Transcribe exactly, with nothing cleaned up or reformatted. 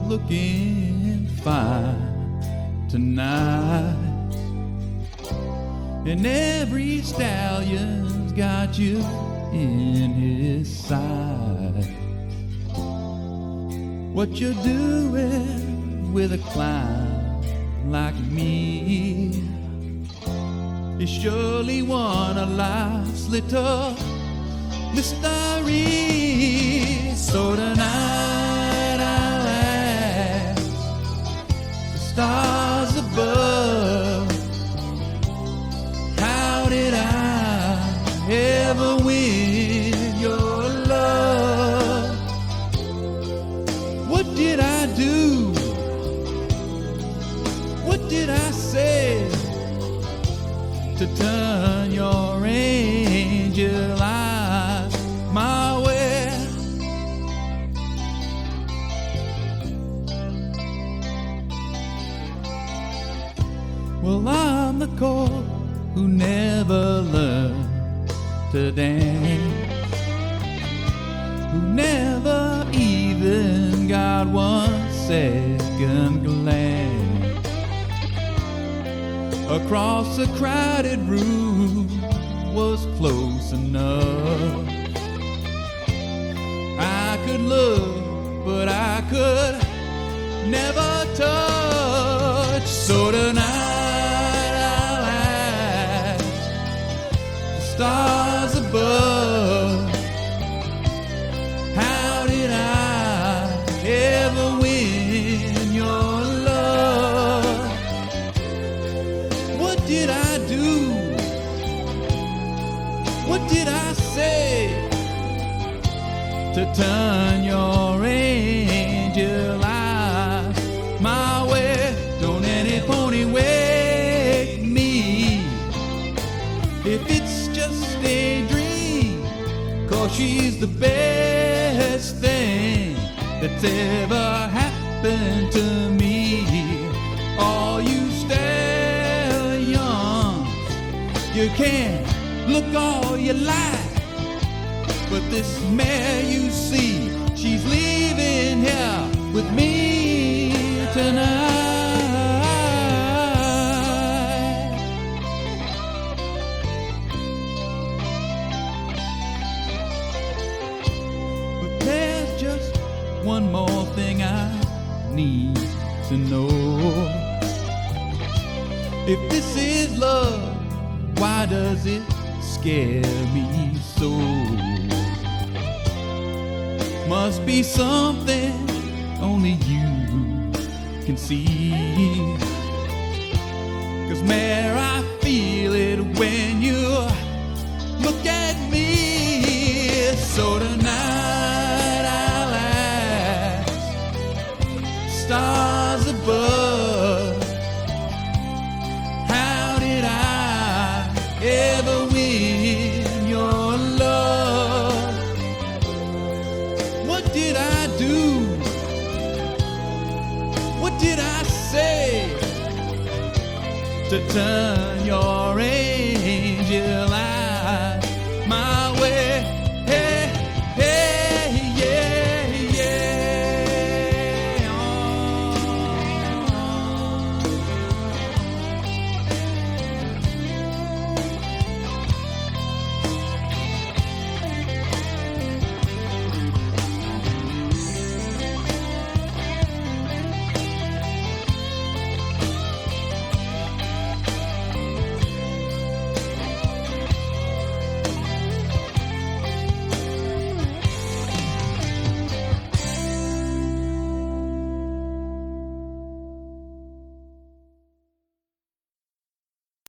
looking fine tonight, and every stallion's got you in his sight. What you're doing with a clown like me is surely one of life's little mysteries. So tonight I'll ask the stars above, how did I ever win your love? What did I do? What did I say to turn your angel eyes my way? Well, I'm the colt who never learned to dance, who never even got one second glance across a crowded room was close enough. I could look, but I could never touch. So tonight I'll ask the stars above, how did I ever win your love? What did I do? What did I say to turn your angel eyes my way? Don't any pony wake me if it's just a dream, 'cause she's the best thing that's ever happened to me. All you stallions, you can look all you like, but this mare you see, she's leaving here with me tonight. But there's just one more thing I need to know. If this is love, why does it scare me so? Must be something only you can see, 'cause mare, I feel it when you look at me. So tonight I'll ask stars above, how did I ever win your love? What did I do? What did I say to turn your angel